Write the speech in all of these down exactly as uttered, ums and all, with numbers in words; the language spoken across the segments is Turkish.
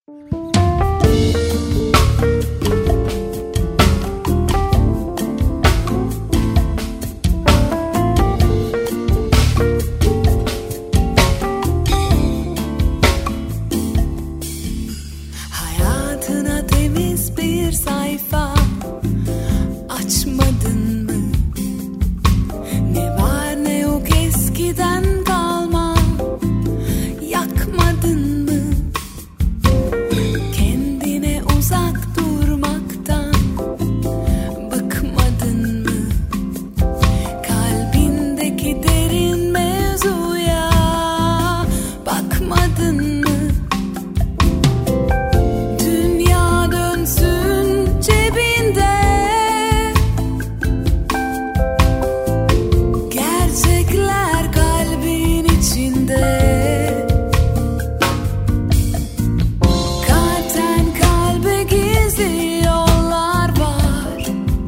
Hayatına temiz bir sayfa açmadın mı? Ne var ne yok eskiden kalma, yakmadın mı? Kendine uzak durmaktan bıkmadın mı? Kalbindeki derin mevzuya bakmadın mı? Dünya dönsün cebinde, gerçekler kalbin içinde. Kalpten kalbe gizli yollar var.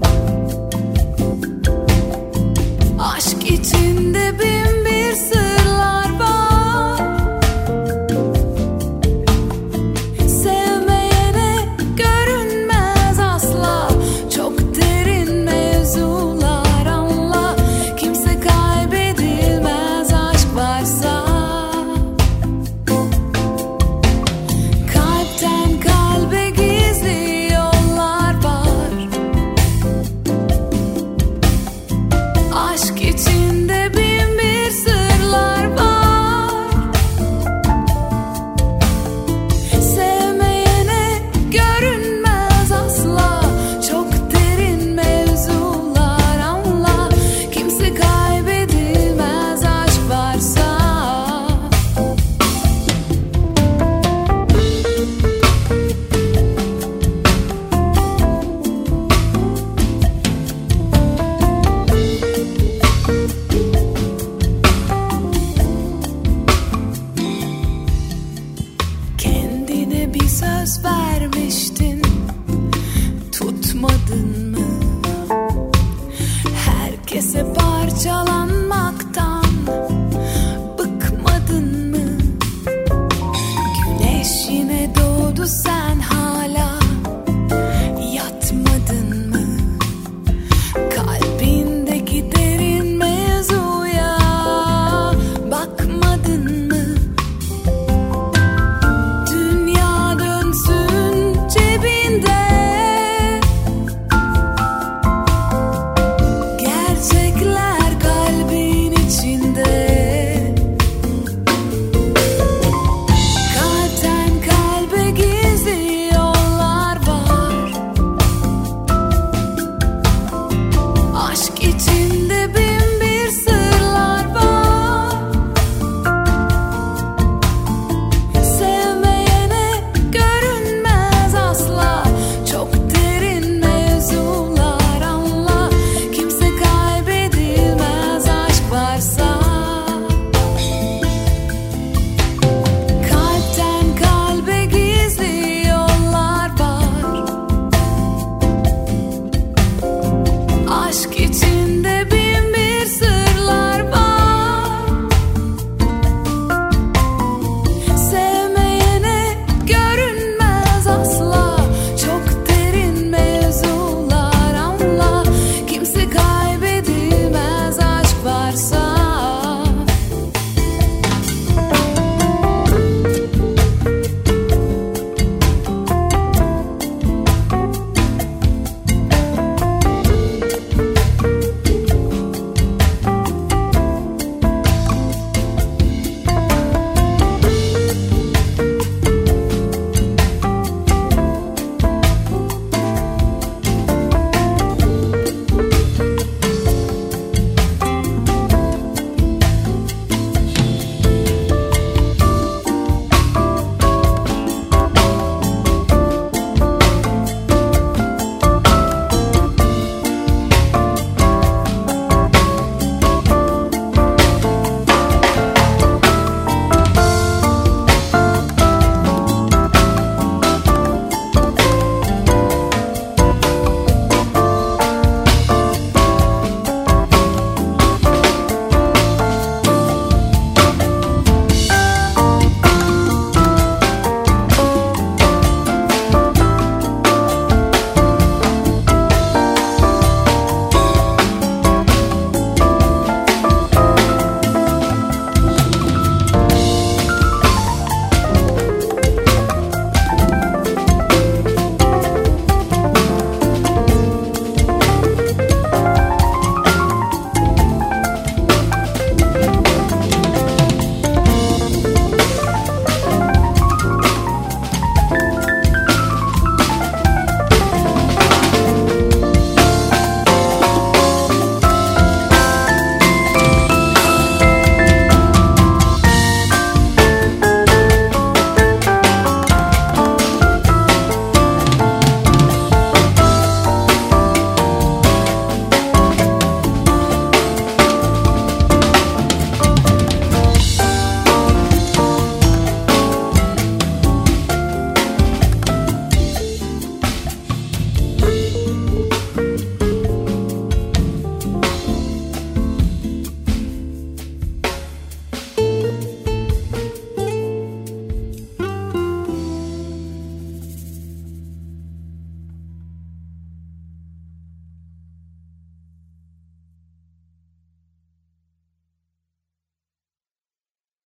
Aşk içinde bin bir sırlar var. Sevmeyene görünmez asla çok derin mevzular, anla. Kimse kaybedilmez aşk varsa. Kalpten kalbe gizli yollar var. Aşk içinde bin bir sırlar var. Sevmeyene görünmez asla çok derin mevzular, anla. Kimse kaybedilmez aşk varsa. Kendine bir söz vermiştin, tutmadın mı? Herkese parçalanmaktan bıkmadın mı? Güneş yine doğdu, sen